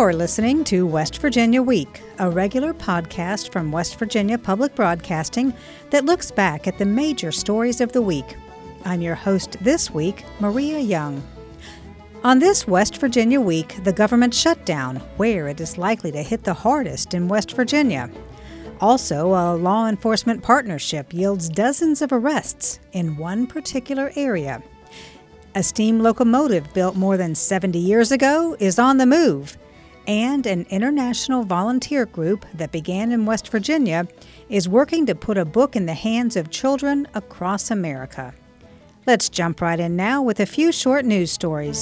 You're listening to West Virginia Week, a regular podcast from West Virginia Public Broadcasting that looks back at the major stories of the week. I'm your host this week, Maria Young. On this West Virginia Week, the government shutdown, where it is likely to hit the hardest in West Virginia. Also, a law enforcement partnership yields dozens of arrests in one particular area. A steam locomotive built more than 70 years ago is on the move. And an international volunteer group that began in West Virginia is working to put a book in the hands of children across America. Let's jump right in now with a few short news stories.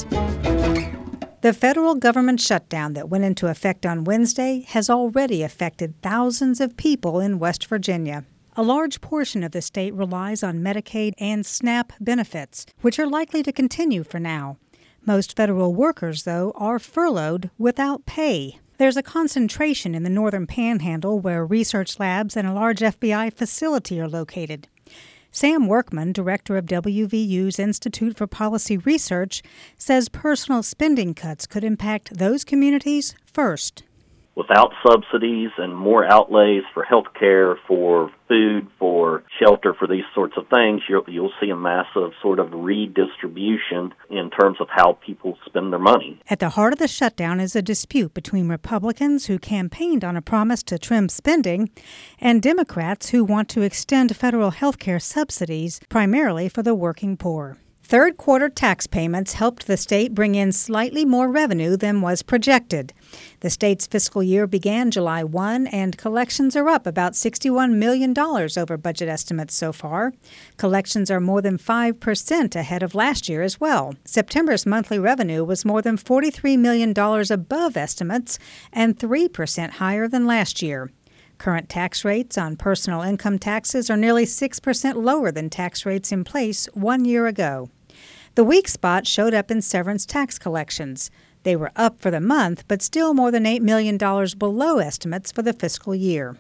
The federal government shutdown that went into effect on Wednesday has already affected thousands of people in West Virginia. A large portion of the state relies on Medicaid and SNAP benefits, which are likely to continue for now. Most federal workers, though, are furloughed without pay. There's a concentration in the northern panhandle where research labs and a large FBI facility are located. Sam Workman, director of WVU's Institute for Policy Research, says personal spending cuts could impact those communities first. Without subsidies and more outlays for health care, for food, for shelter, for these sorts of things, you'll see a massive sort of redistribution in terms of how people spend their money. At the heart of the shutdown is a dispute between Republicans who campaigned on a promise to trim spending and Democrats who want to extend federal health care subsidies primarily for the working poor. Third quarter tax payments helped the state bring in slightly more revenue than was projected. The state's fiscal year began July 1, and collections are up about $61 million over budget estimates so far. Collections are more than 5% ahead of last year as well. September's monthly revenue was more than $43 million above estimates and 3% higher than last year. Current tax rates on personal income taxes are nearly 6% lower than tax rates in place 1 year ago. The weak spot showed up in severance tax collections. They were up for the month, but still more than $8 million below estimates for the fiscal year.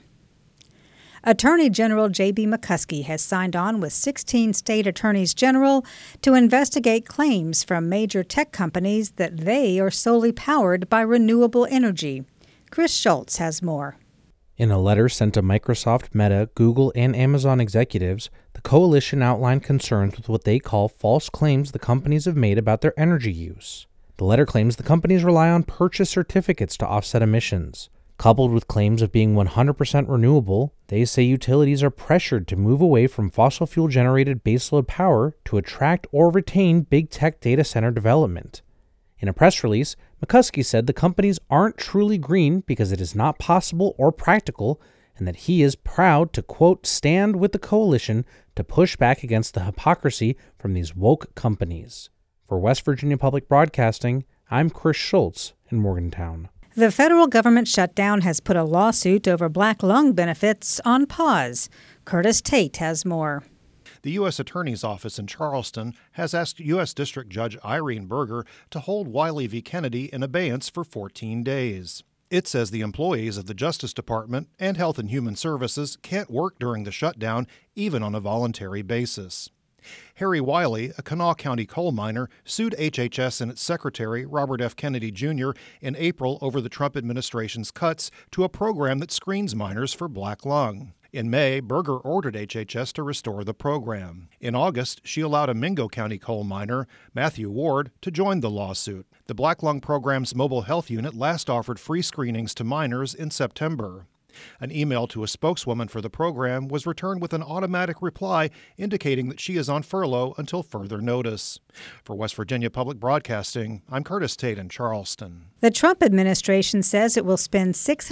Attorney General J.B. McCuskey has signed on with 16 state attorneys general to investigate claims from major tech companies that they are solely powered by renewable energy. Chris Schultz has more. In a letter sent to Microsoft, Meta, Google, and Amazon executives, the coalition outlined concerns with what they call false claims the companies have made about their energy use. The letter claims the companies rely on purchase certificates to offset emissions. Coupled with claims of being 100% renewable, they say utilities are pressured to move away from fossil fuel-generated baseload power to attract or retain big tech data center development. In a press release, McCuskey said the companies aren't truly green because it is not possible or practical, and that he is proud to, quote, stand with the coalition to push back against the hypocrisy from these woke companies. For West Virginia Public Broadcasting, I'm Chris Schultz in Morgantown. The federal government shutdown has put a lawsuit over black lung benefits on pause. Curtis Tate has more. The U.S. Attorney's Office in Charleston has asked U.S. District Judge Irene Berger to hold Wiley v. Kennedy in abeyance for 14 days. It says the employees of the Justice Department and Health and Human Services can't work during the shutdown, even on a voluntary basis. Harry Wiley, a Kanawha County coal miner, sued HHS and its secretary, Robert F. Kennedy Jr., in April over the Trump administration's cuts to a program that screens miners for black lung. In May, Berger ordered HHS to restore the program. In August, she allowed a Mingo County coal miner, Matthew Ward, to join the lawsuit. The Black Lung Program's mobile health unit last offered free screenings to miners in September. An email to a spokeswoman for the program was returned with an automatic reply indicating that she is on furlough until further notice. For West Virginia Public Broadcasting, I'm Curtis Tate in Charleston. The Trump administration says it will spend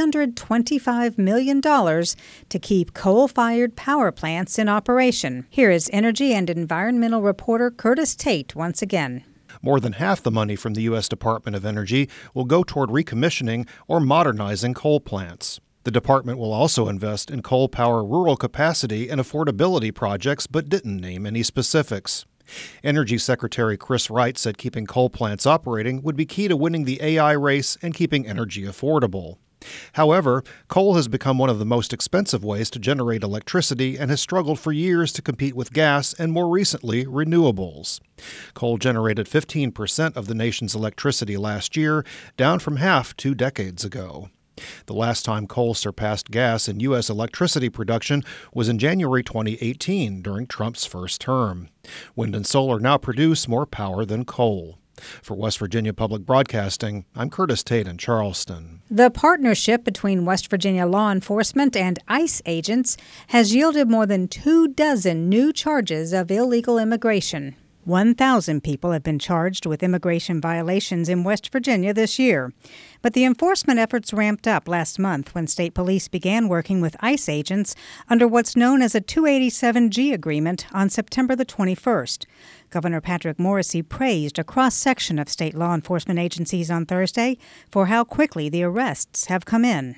$625 million to keep coal-fired power plants in operation. Here is energy and environmental reporter Curtis Tate once again. More than half the money from the U.S. Department of Energy will go toward recommissioning or modernizing coal plants. The department will also invest in coal power rural capacity and affordability projects, but didn't name any specifics. Energy Secretary Chris Wright said keeping coal plants operating would be key to winning the AI race and keeping energy affordable. However, coal has become one of the most expensive ways to generate electricity and has struggled for years to compete with gas and, more recently, renewables. Coal generated 15% of the nation's electricity last year, down from half 2 decades ago. The last time coal surpassed gas in U.S. electricity production was in January 2018 during Trump's first term. Wind and solar now produce more power than coal. For West Virginia Public Broadcasting, I'm Curtis Tate in Charleston. The partnership between West Virginia law enforcement and ICE agents has yielded more than 24 new charges of illegal immigration. 1,000 people have been charged with immigration violations in West Virginia this year. But the enforcement efforts ramped up last month when state police began working with ICE agents under what's known as a 287G agreement on September the 21st. Governor Patrick Morrisey praised a cross-section of state law enforcement agencies on Thursday for how quickly the arrests have come in.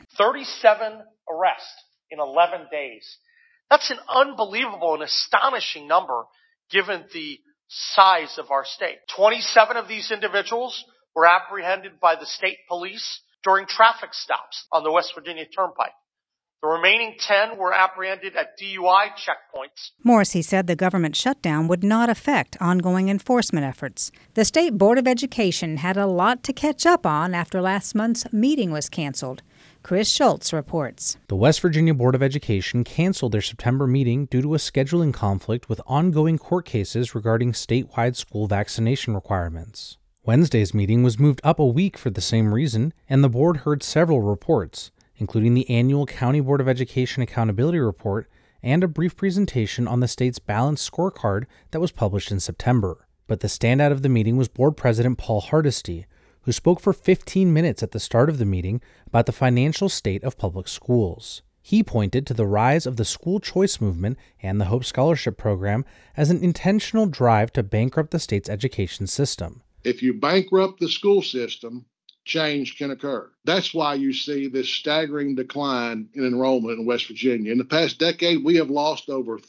37 arrests in 11 days. That's an unbelievable and astonishing number given the size of our state. 27 of these individuals were apprehended by the state police during traffic stops on the West Virginia Turnpike. The remaining 10 were apprehended at DUI checkpoints. Morrisey said the government shutdown would not affect ongoing enforcement efforts. The State Board of Education had a lot to catch up on after last month's meeting was canceled. Chris Schultz reports. The West Virginia Board of Education canceled their September meeting due to a scheduling conflict with ongoing court cases regarding statewide school vaccination requirements. Wednesday's meeting was moved up a week for the same reason, and the board heard several reports, including the annual County Board of Education Accountability Report and a brief presentation on the state's balanced scorecard that was published in September. But the standout of the meeting was Board President Paul Hardesty, who spoke for 15 minutes at the start of the meeting about the financial state of public schools. He pointed to the rise of the school choice movement and the Hope Scholarship Program as an intentional drive to bankrupt the state's education system. If you bankrupt the school system, change can occur. That's why you see this staggering decline in enrollment in West Virginia. In the past decade, we have lost over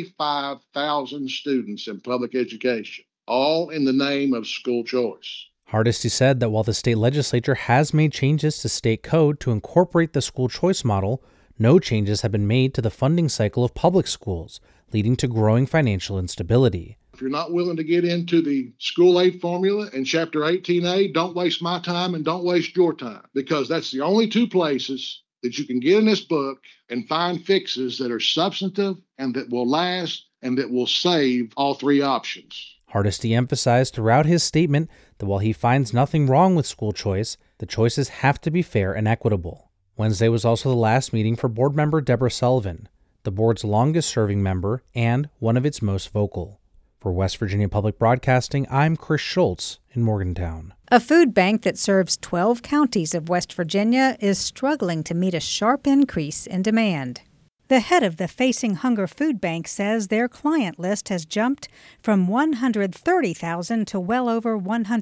35,000 students in public education, all in the name of school choice. Hardesty said that while the state legislature has made changes to state code to incorporate the school choice model, no changes have been made to the funding cycle of public schools, leading to growing financial instability. If you're not willing to get into the school aid formula in Chapter 18A, don't waste my time and don't waste your time, because that's the only two places that you can get in this book and find fixes that are substantive and that will last and that will save all three options. Hardesty emphasized throughout his statement that while he finds nothing wrong with school choice, the choices have to be fair and equitable. Wednesday was also the last meeting for board member Deborah Sullivan, the board's longest-serving member and one of its most vocal. For West Virginia Public Broadcasting, I'm Chris Schultz in Morgantown. A food bank that serves 12 counties of West Virginia is struggling to meet a sharp increase in demand. The head of the Facing Hunger Food Bank says their client list has jumped from 130,000 to well over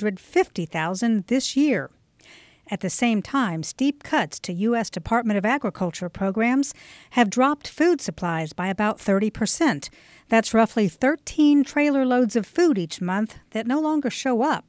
150,000 this year. At the same time, steep cuts to U.S. Department of Agriculture programs have dropped food supplies by about 30%. That's roughly 13 trailer loads of food each month that no longer show up.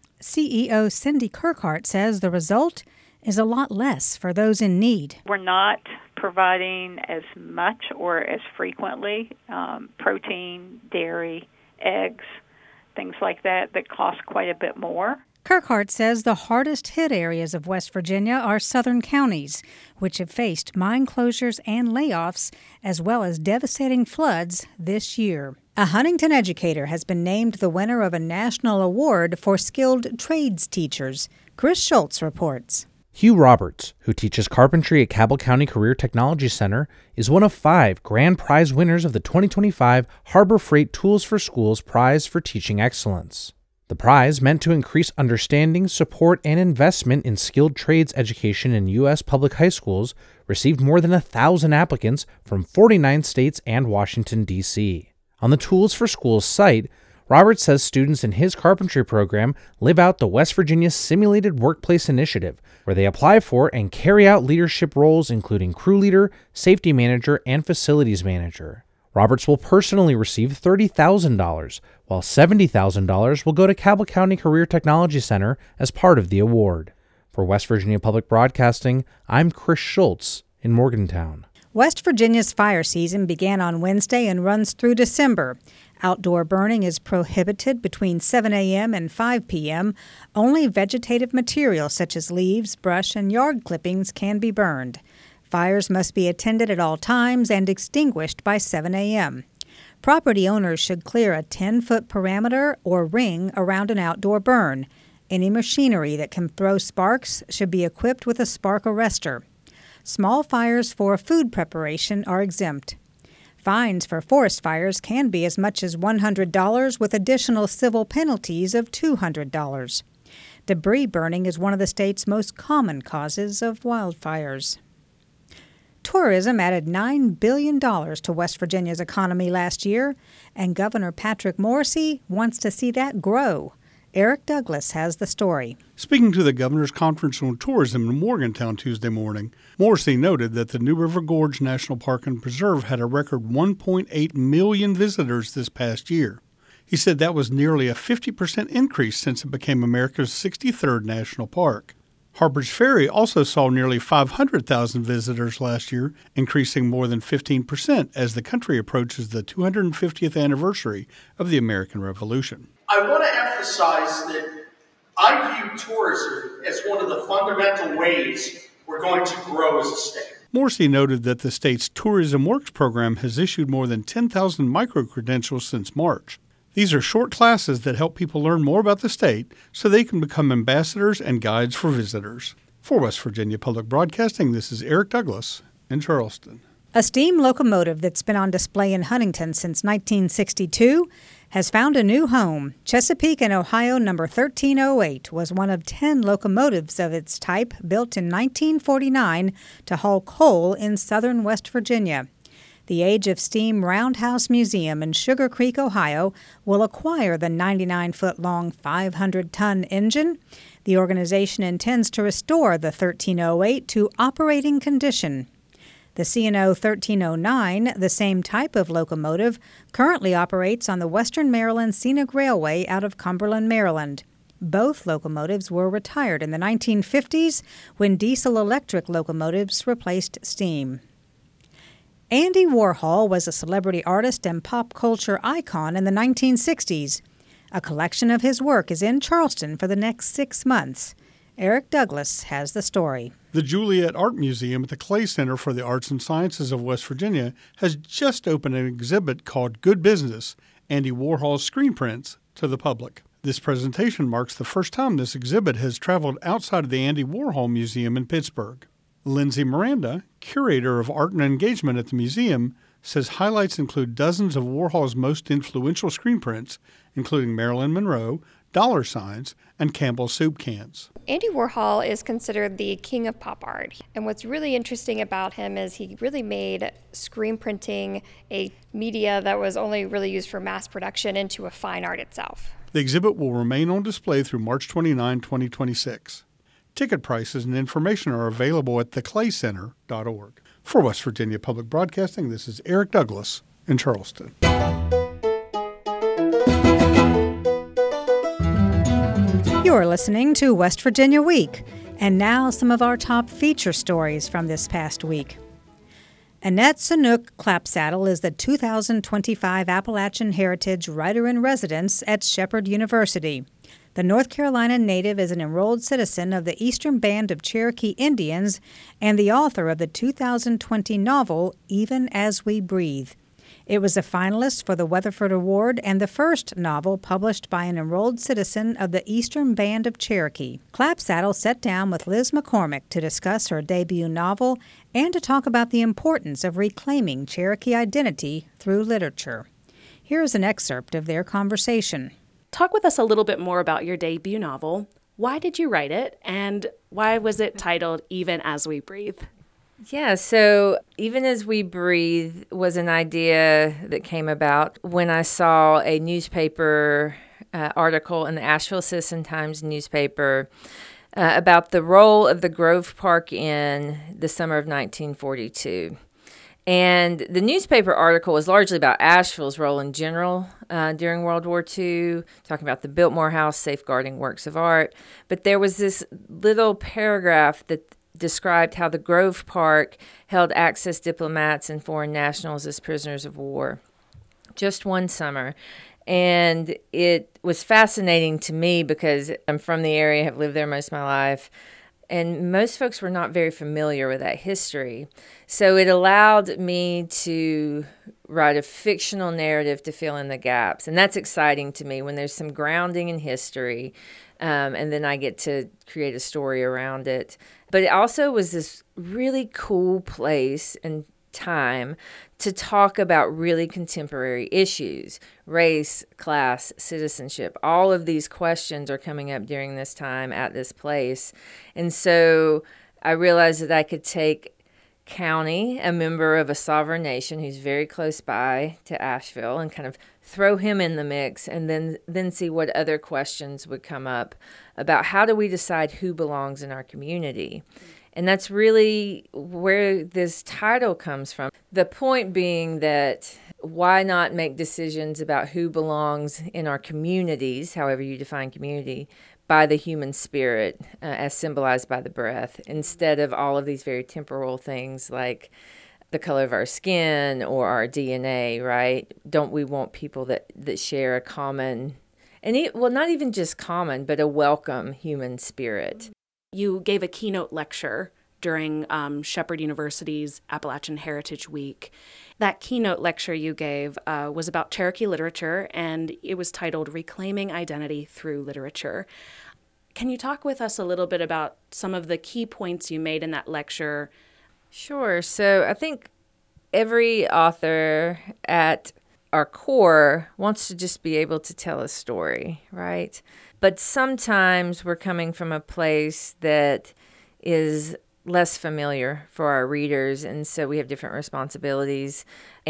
CEO Cindy Kirkhart says the result is a lot less for those in need. We're not providing as much or as frequently protein, dairy, eggs, things like that cost quite a bit more. Kirkhart says the hardest hit areas of West Virginia are southern counties, which have faced mine closures and layoffs, as well as devastating floods this year. A Huntington educator has been named the winner of a national award for skilled trades teachers. Chris Schultz reports. Hugh Roberts, who teaches carpentry at Cabell County Career Technology Center, is one of 5 grand prize winners of the 2025 Harbor Freight Tools for Schools Prize for Teaching Excellence. The prize, meant to increase understanding, support, and investment in skilled trades education in U.S. public high schools, received more than 1,000 applicants from 49 states and Washington, D.C. On the Tools for Schools site, Roberts says students in his carpentry program live out the West Virginia Simulated Workplace Initiative, where they apply for and carry out leadership roles including crew leader, safety manager, and facilities manager. Roberts will personally receive $30,000, while $70,000 will go to Cabell County Career Technology Center as part of the award. For West Virginia Public Broadcasting, I'm Chris Schultz in Morgantown. West Virginia's fire season began on Wednesday and runs through December. Outdoor burning is prohibited between 7 a.m. and 5 p.m. Only vegetative material such as leaves, brush, and yard clippings can be burned. Fires must be attended at all times and extinguished by 7 a.m. Property owners should clear a 10-foot perimeter or ring around an outdoor burn. Any machinery that can throw sparks should be equipped with a spark arrestor. Small fires for food preparation are exempt. Fines for forest fires can be as much as $100 with additional civil penalties of $200. Debris burning is one of the state's most common causes of wildfires. Tourism added $9 billion to West Virginia's economy last year, and Governor Patrick Morrisey wants to see that grow. Eric Douglas has the story. Speaking to the Governor's Conference on Tourism in Morgantown Tuesday morning, Morrisey noted that the New River Gorge National Park and Preserve had a record 1.8 million visitors this past year. He said that was nearly a 50% increase since it became America's 63rd national park. Harper's Ferry also saw nearly 500,000 visitors last year, increasing more than 15% as the country approaches the 250th anniversary of the American Revolution. I want to emphasize that I view tourism as one of the fundamental ways we're going to grow as a state. Morrisey noted that the state's Tourism Works program has issued more than 10,000 micro-credentials since March. These are short classes that help people learn more about the state so they can become ambassadors and guides for visitors. For West Virginia Public Broadcasting, this is Eric Douglas in Charleston. A steam locomotive that's been on display in Huntington since 1962 has found a new home. Chesapeake and Ohio number 1308 was one of 10 locomotives of its type built in 1949 to haul coal in southern West Virginia. The Age of Steam Roundhouse Museum in Sugar Creek, Ohio, will acquire the 99-foot-long 500-ton engine. The organization intends to restore the 1308 to operating condition. The C&O 1309, the same type of locomotive, currently operates on the Western Maryland Scenic Railway out of Cumberland, Maryland. Both locomotives were retired in the 1950s when diesel-electric locomotives replaced steam. Andy Warhol was a celebrity artist and pop culture icon in the 1960s. A collection of his work is in Charleston for the next 6 months. Eric Douglas has the story. The Juliet Art Museum at the Clay Center for the Arts and Sciences of West Virginia has just opened an exhibit called Good Business, Andy Warhol's Screen Prints, to the public. This presentation marks the first time this exhibit has traveled outside of the Andy Warhol Museum in Pittsburgh. Lindsay Miranda, curator of art and engagement at the museum, says highlights include dozens of Warhol's most influential screen prints, including Marilyn Monroe, dollar signs, and Campbell's soup cans. Andy Warhol is considered the king of pop art. And what's really interesting about him is he really made screen printing a media that was only really used for mass production into a fine art itself. The exhibit will remain on display through March 29, 2026. Ticket prices and information are available at theclaycenter.org. For West Virginia Public Broadcasting, this is Eric Douglas in Charleston. You're listening to West Virginia Week, and now some of our top feature stories from this past week. Annette Sanook Clapsaddle is the 2025 Appalachian Heritage Writer-in-Residence at Shepherd University. The North Carolina native is an enrolled citizen of the Eastern Band of Cherokee Indians and the author of the 2020 novel Even As We Breathe. It was a finalist for the Weatherford Award and the first novel published by an enrolled citizen of the Eastern Band of Cherokee. Clapsaddle sat down with Liz McCormick to discuss her debut novel and to talk about the importance of reclaiming Cherokee identity through literature. Here is an excerpt of their conversation. Talk with us a little bit more about your debut novel. Why did you write it, and why was it titled Even As We Breathe? Yeah, so Even As We Breathe was an idea that came about when I saw a newspaper article in the Asheville Citizen-Times newspaper about the role of the Grove Park Inn the summer of 1942. And the newspaper article was largely about Asheville's role in general during World War II, talking about the Biltmore House safeguarding works of art. But there was this little paragraph that described how the Grove Park held Axis diplomats and foreign nationals as prisoners of war just one summer. And it was fascinating to me because I'm from the area, have lived there most of my life. And most folks were not very familiar with that history. So it allowed me to write a fictional narrative to fill in the gaps. And that's exciting to me when there's some grounding in history, and then I get to create a story around it. But it also was this really cool place and time to talk about really contemporary issues, race, class, citizenship. All of these questions are coming up during this time at this place. And so I realized that I could take County, a member of a sovereign nation who's very close by to Asheville, and kind of throw him in the mix and then see what other questions would come up about how do we decide who belongs in our community. And that's really where this title comes from. The point being that why not make decisions about who belongs in our communities, however you define community, by the human spirit, as symbolized by the breath, instead of all of these very temporal things like the color of our skin or our DNA, right? Don't we want people that share a common, not even just common, but a welcome human spirit? You gave a keynote lecture during Shepherd University's Appalachian Heritage Week. That keynote lecture you gave was about Cherokee literature, and it was titled Reclaiming Identity Through Literature. Can you talk with us a little bit about some of the key points you made in that lecture? Sure. So I think every author at our core wants to just be able to tell a story, right? But sometimes we're coming from a place that is less familiar for our readers, and so we have different responsibilities.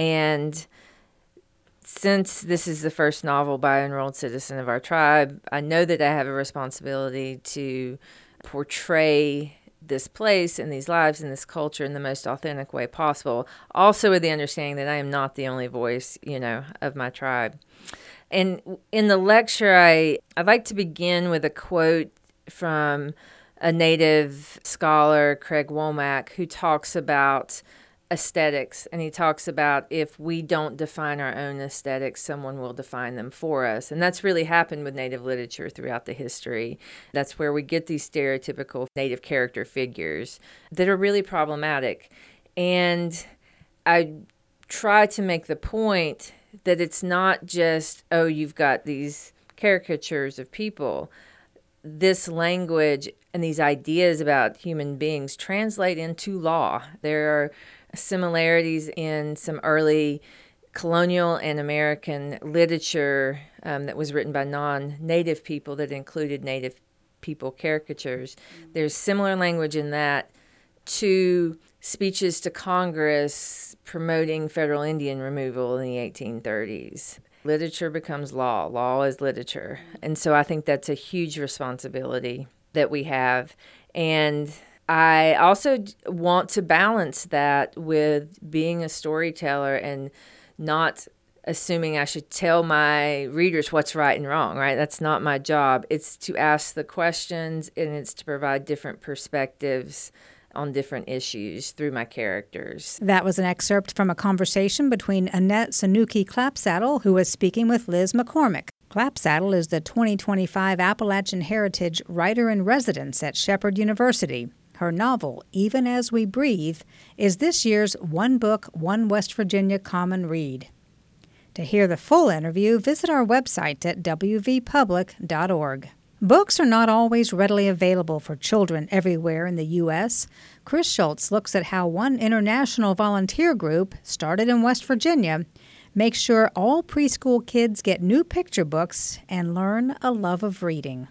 And since this is the first novel by an enrolled citizen of our tribe, I know that I have a responsibility to portray this place and these lives and this culture in the most authentic way possible, also with the understanding that I am not the only voice, of my tribe. And in the lecture, I'd like to begin with a quote from a Native scholar, Craig Womack, who talks about aesthetics. And he talks about if we don't define our own aesthetics, someone will define them for us. And that's really happened with Native literature throughout the history. That's where we get these stereotypical Native character figures that are really problematic. And I try to make the point that it's not just, you've got these caricatures of people. This language and these ideas about human beings translate into law. There are similarities in some early colonial and American literature that was written by non-Native people that included Native people caricatures. There's similar language in that to speeches to Congress promoting federal Indian removal in the 1830s. Literature becomes law. Law is literature. And so I think that's a huge responsibility that we have. And I also want to balance that with being a storyteller and not assuming I should tell my readers what's right and wrong, right? That's not my job. It's to ask the questions, and it's to provide different perspectives on different issues through my characters. That was an excerpt from a conversation between Annette Sanuki Clapsaddle, who was speaking with Liz McCormick. Clapsaddle is the 2025 Appalachian Heritage Writer-in-Residence at Shepherd University. Her novel, Even As We Breathe, is this year's One Book, One West Virginia Common Read. To hear the full interview, visit our website at wvpublic.org. Books are not always readily available for children everywhere in the U.S. Chris Schultz looks at how one international volunteer group, started in West Virginia, makes sure all preschool kids get new picture books and learn a love of reading.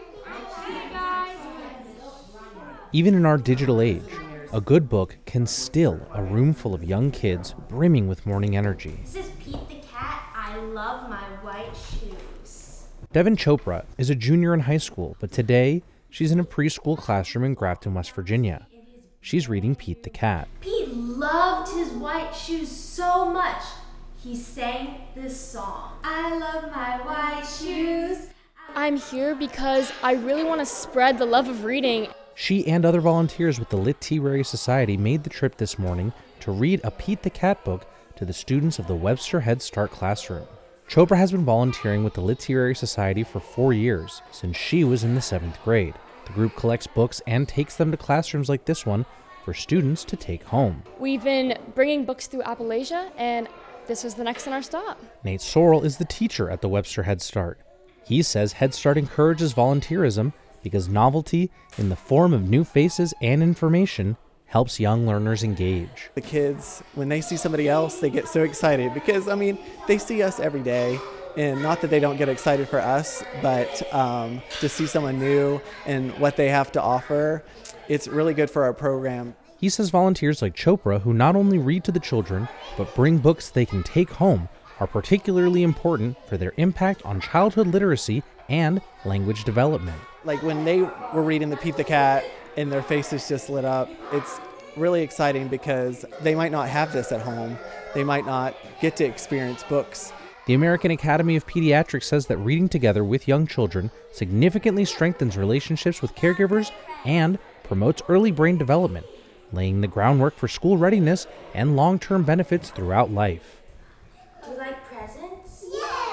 Even in our digital age, a good book can still a room full of young kids brimming with morning energy. This is Pete the cat. I love my white shoes. Devin Chopra is a junior in high school, but today she's in a preschool classroom in Grafton, West Virginia. She's reading Pete the Cat. Pete loved his white shoes so much, he sang this song. I love my white shoes. I'm here because I really want to spread the love of reading. She and other volunteers with the Literary Society made the trip this morning to read a Pete the Cat book to the students of the Webster Head Start classroom. Chopra has been volunteering with the Literary Society for 4 years, since she was in the 7th grade. The group collects books and takes them to classrooms like this one for students to take home. We've been bringing books through Appalachia, and this was the next on our stop. Nate Sorrell is the teacher at the Webster Head Start. He says Head Start encourages volunteerism because novelty in the form of new faces and information helps young learners engage. The kids, when they see somebody else, they get so excited because, they see us every day. And not that they don't get excited for us, but to see someone new and what they have to offer, it's really good for our program. He says volunteers like Chopra, who not only read to the children, but bring books they can take home, are particularly important for their impact on childhood literacy and language development. Like when they were reading the Pete the Cat and their faces just lit up, it's really exciting because they might not have this at home. They might not get to experience books. The American Academy of Pediatrics says that reading together with young children significantly strengthens relationships with caregivers and promotes early brain development, laying the groundwork for school readiness and long-term benefits throughout life. Do you like presents?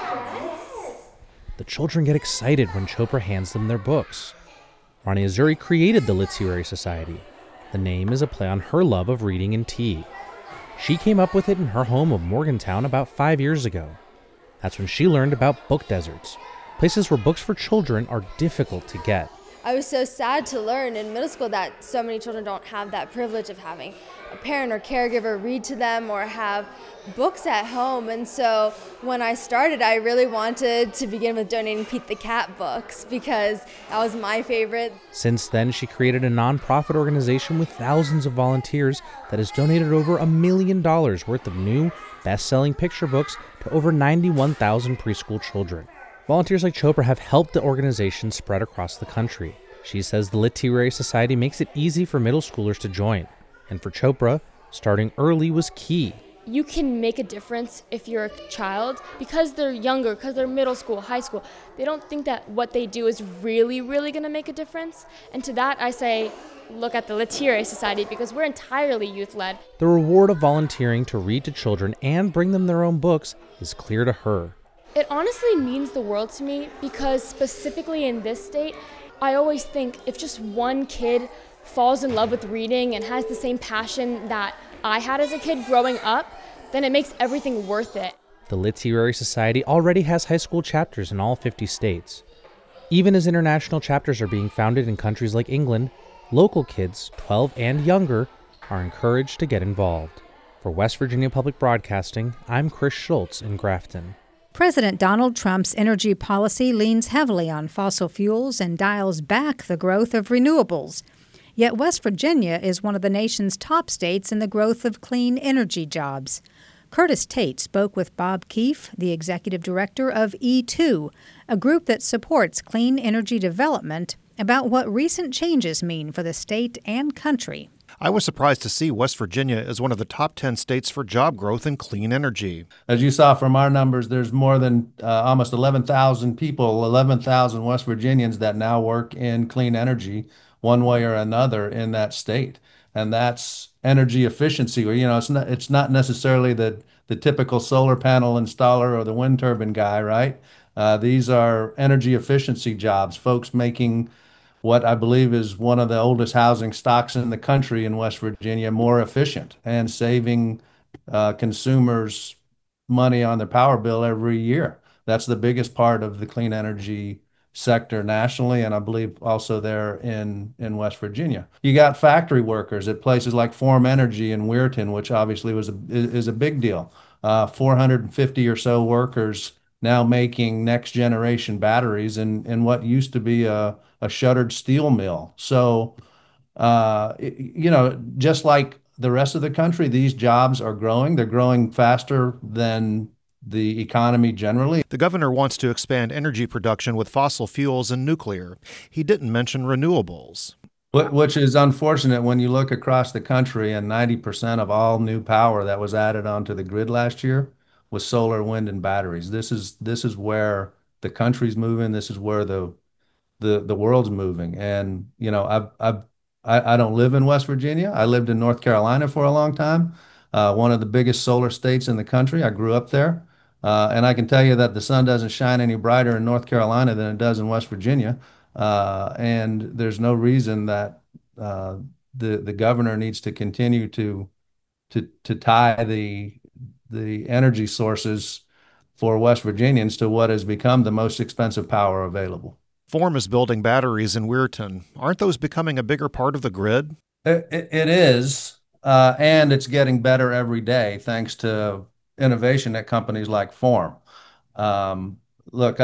Yes! The children get excited when Chopra hands them their books. Rani Azuri created the Literary Society. The name is a play on her love of reading and tea. She came up with it in her home of Morgantown about 5 years ago. That's when she learned about book deserts, places where books for children are difficult to get. I was so sad to learn in middle school that so many children don't have that privilege of having a parent or caregiver read to them or have books at home. And so when I started, I really wanted to begin with donating Pete the Cat books because that was my favorite. Since then, she created a nonprofit organization with thousands of volunteers that has donated over $1 million worth of new, best-selling picture books to over 91,000 preschool children. Volunteers like Chopra have helped the organization spread across the country. She says the Literary Society makes it easy for middle schoolers to join. And for Chopra, starting early was key. You can make a difference if you're a child because they're younger, because they're middle school, high school. They don't think that what they do is really, really going to make a difference. And to that, I say, look at the Literary Society because we're entirely youth-led. The reward of volunteering to read to children and bring them their own books is clear to her. It honestly means the world to me because specifically in this state, I always think if just one kid falls in love with reading and has the same passion that I had as a kid growing up, then it makes everything worth it. The Literary Society already has high school chapters in all 50 states. Even as international chapters are being founded in countries like England, local kids, 12 and younger, are encouraged to get involved. For West Virginia Public Broadcasting, I'm Chris Schultz in Grafton. President Donald Trump's energy policy leans heavily on fossil fuels and dials back the growth of renewables. Yet West Virginia is one of the nation's top states in the growth of clean energy jobs. Curtis Tate spoke with Bob Keefe, the executive director of E2, a group that supports clean energy development, about what recent changes mean for the state and country. I was surprised to see West Virginia as one of the top 10 states for job growth in clean energy. As you saw from our numbers, there's more than almost 11,000 people, 11,000 West Virginians that now work in clean energy one way or another in that state. And that's energy efficiency. You know, it's not necessarily the typical solar panel installer or the wind turbine guy, right? These are energy efficiency jobs, folks making what I believe is one of the oldest housing stocks in the country in West Virginia more efficient and saving consumers money on their power bill every year. That's the biggest part of the clean energy sector nationally, and I believe also there in West Virginia. You got factory workers at places like Form Energy in Weirton, which obviously is a big deal. 450 or so workers now making next generation batteries in what used to be a shuttered steel mill. So, just like the rest of the country, these jobs are growing. They're growing faster than the economy generally. The governor wants to expand energy production with fossil fuels and nuclear. He didn't mention renewables. Which is unfortunate when you look across the country, and 90% of all new power that was added onto the grid last year was solar, wind, and batteries. This is where the country's moving. This is where the world's moving. And I don't live in West Virginia. I lived in North Carolina for a long time, one of the biggest solar states in the country. I grew up there, and I can tell you that the sun doesn't shine any brighter in North Carolina than it does in West Virginia. And there's no reason that the governor needs to continue to tie the energy sources for West Virginians to what has become the most expensive power available. Form is building batteries in Weirton. Aren't those becoming a bigger part of the grid? It is, and it's getting better every day thanks to innovation at companies like Form. Look,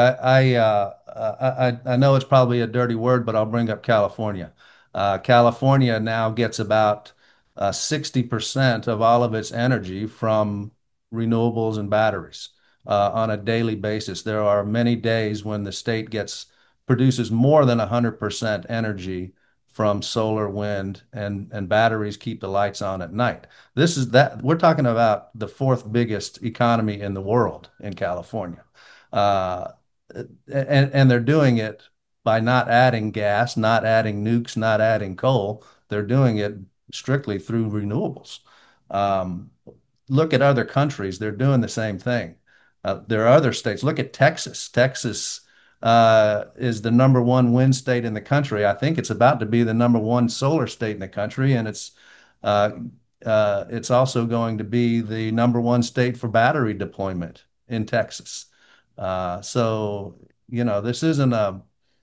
I know it's probably a dirty word, but I'll bring up California. California now gets about 60% of all of its energy from renewables and batteries on a daily basis. There are many days when the state produces more than 100% energy from solar, wind, and batteries keep the lights on at night. We're talking about the fourth biggest economy in the world in California. And they're doing it by not adding gas, not adding nukes, not adding coal. They're doing it strictly through renewables. Look at other countries. They're doing the same thing. There are other states. Look at Texas. Texas is the number one wind state in the country. I think it's about to be the number one solar state in the country, and it's also going to be the number one state for battery deployment in Texas. So this isn't a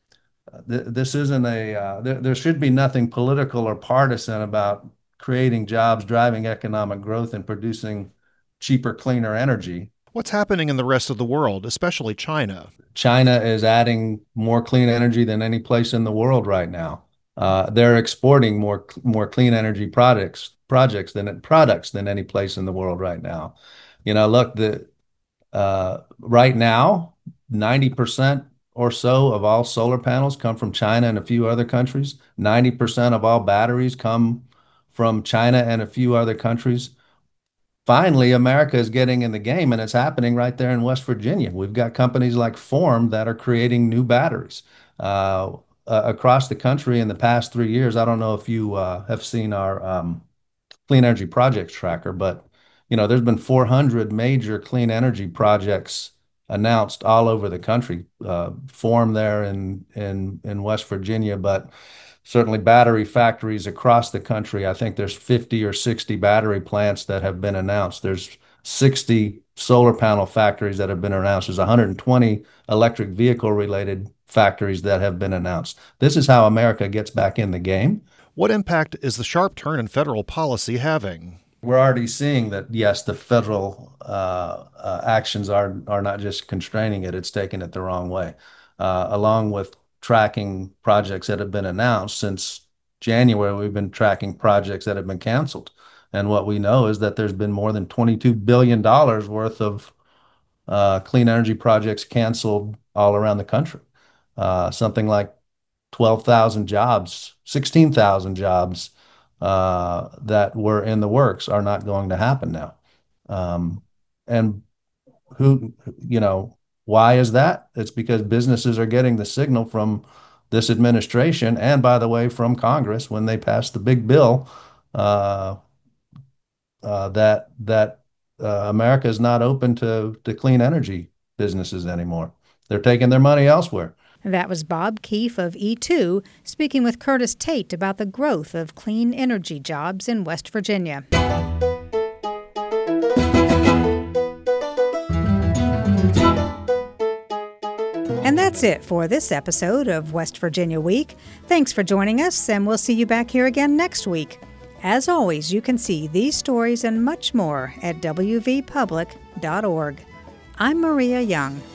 there should be nothing political or partisan about creating jobs, driving economic growth, and producing cheaper, cleaner energy. What's happening in the rest of the world, especially China? China is adding more clean energy than any place in the world right now. They're exporting more clean energy products than any place in the world right now. Look, right now, 90% or so of all solar panels come from China and a few other countries. 90% of all batteries come from China and a few other countries. Finally, America is getting in the game, and it's happening right there in West Virginia. We've got companies like Form that are creating new batteries across the country in the past 3 years. I don't know if you have seen our Clean Energy Projects Tracker, but there's been 400 major clean energy projects announced all over the country. Form there in West Virginia, but certainly battery factories across the country. I think there's 50 or 60 battery plants that have been announced. There's 60 solar panel factories that have been announced. There's 120 electric vehicle related factories that have been announced. This is how America gets back in the game. What impact is the sharp turn in federal policy having? We're already seeing that, yes, the federal actions are not just constraining it, it's taking it the wrong way. Along with tracking projects that have been announced since January, we've been tracking projects that have been canceled. And what we know is that there's been more than $22 billion worth of clean energy projects canceled all around the country. Something like 12,000 jobs, 16,000 jobs that were in the works are not going to happen now. And why is that? It's because businesses are getting the signal from this administration and, by the way, from Congress when they passed the big bill that America is not open to clean energy businesses anymore. They're taking their money elsewhere. That was Bob Keefe of E2 speaking with Curtis Tate about the growth of clean energy jobs in West Virginia. And that's it for this episode of West Virginia Week. Thanks for joining us, and we'll see you back here again next week. As always, you can see these stories and much more at wvpublic.org. I'm Maria Young.